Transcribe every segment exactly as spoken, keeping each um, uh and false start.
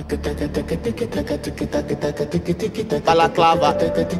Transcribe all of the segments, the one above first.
Balaclava.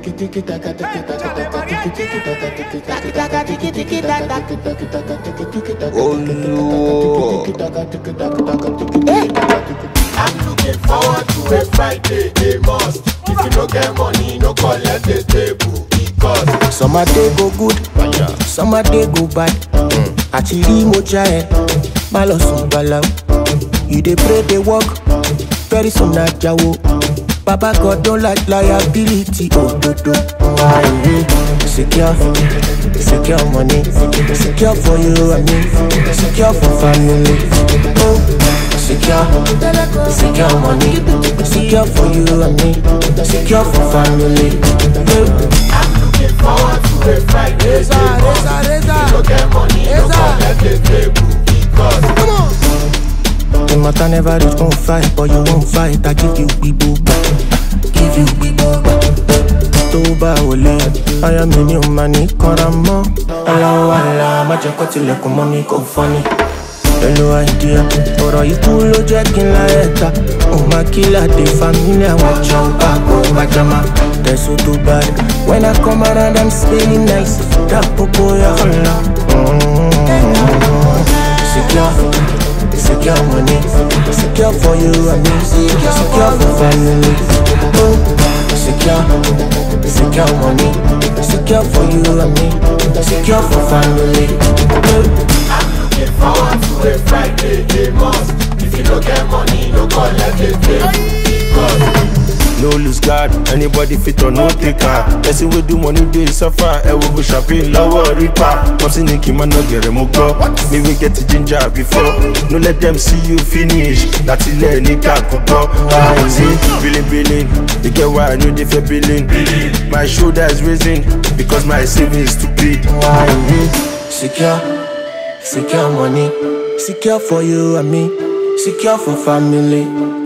Oh no. Hey. I'm looking forward to a Friday, a must. If you no get money, no collect the table. Because some a day go good, some a day go bad. Actually, moja eh, malo sun bala. You dey pray, dey work, very soon na jawo. Baba God don't like liability. Oh do do. Secure, secure money, secure for you and me, secure for family. Oh, secure, secure money, secure for you and me, secure for family. I'm looking forward to a Friday. Reza, Reza, Reza. If you no get money, no collect the table. Because come on. The matter never reach gon' fight, but you won't fight. I give you bibo, give you bibo. Toba ole, I am in your money, koramo. Allow Allah, ma jẹ́ kó tilẹ̀kùn mọ́ mi kò funny. Hello idea, ọ̀rọ̀ yìí tún ló jẹ́ kí n la ẹ̀ta. Oh my killer, the family, I want your back, oh my drama. They're so too bad. When I come around, I'm spinning nice. That popo ya holla. Secure, secure money, secure for you and me, secure for family. Oh, secure, secure money, secure for you and me, secure for family. I'm looking forward to a Friday, a must. If you no get money, no collect the table. Because no lose guard, anybody fit or no taker. Let's see we do money day suffer, and we go shopping lower reaper. What's in the man no get remo go. Me we get the ginger before. No let them see you finish. That's it, let it go. I see, billing, billing. You get why I know they feel billing. My shoulder is raising because my savings too big. Secure, secure money, secure for you and me, secure for family.